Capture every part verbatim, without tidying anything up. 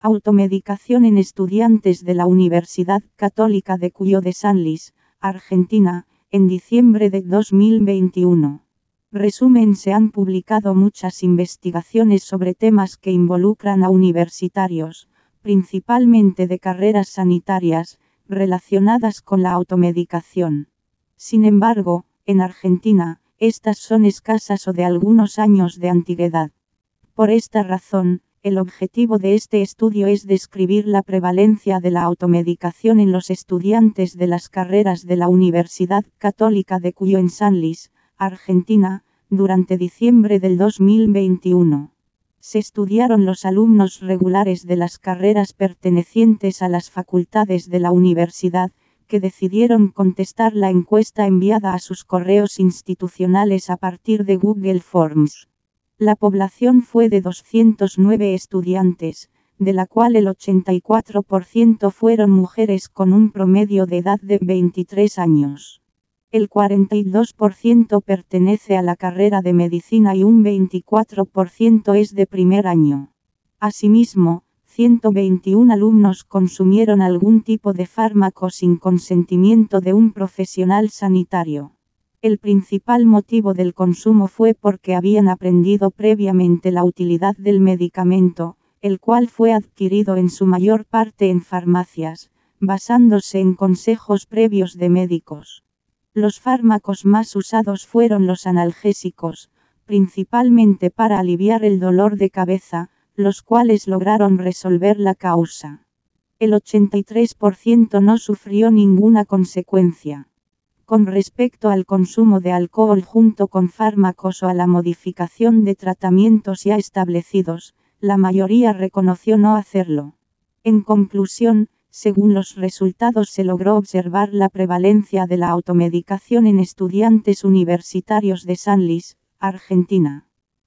Automedicación en estudiantes de la Universidad Católica de Cuyo de San Luis, Argentina, en diciembre de dos mil veintiuno. Resumen: se han publicado muchas investigaciones sobre temas que involucran a universitarios, principalmente de carreras sanitarias, relacionadas con la automedicación. Sin embargo, en Argentina, estas son escasas o de algunos años de antigüedad. Por esta razón, el objetivo de este estudio es describir la prevalencia de la automedicación en los estudiantes de las carreras de la Universidad Católica de Cuyo en San Luis, Argentina, durante diciembre del dos mil veintiuno. Se estudiaron los alumnos regulares de las carreras pertenecientes a las facultades de la universidad, que decidieron contestar la encuesta enviada a sus correos institucionales a partir de Google Forms. La población fue de doscientos nueve estudiantes, de la cual el ochenta y cuatro por ciento fueron mujeres con un promedio de edad de veintitrés años. El cuarenta y dos por ciento pertenece a la carrera de medicina y un veinticuatro por ciento es de primer año. Asimismo, ciento veintiún alumnos consumieron algún tipo de fármaco sin consentimiento de un profesional sanitario. El principal motivo del consumo fue porque habían aprendido previamente la utilidad del medicamento, el cual fue adquirido en su mayor parte en farmacias, basándose en consejos previos de médicos. Los fármacos más usados fueron los analgésicos, principalmente para aliviar el dolor de cabeza, los cuales lograron resolver la causa. El ochenta y tres por ciento no sufrió ninguna consecuencia. Con respecto al consumo de alcohol junto con fármacos o a la modificación de tratamientos ya establecidos, la mayoría reconoció no hacerlo. En conclusión, según los resultados se logró observar la prevalencia de la automedicación en estudiantes universitarios de San Luis, Argentina.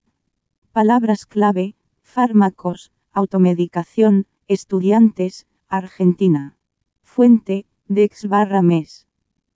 Palabras clave: fármacos, automedicación, estudiantes, Argentina. Fuente: Dex barra mes.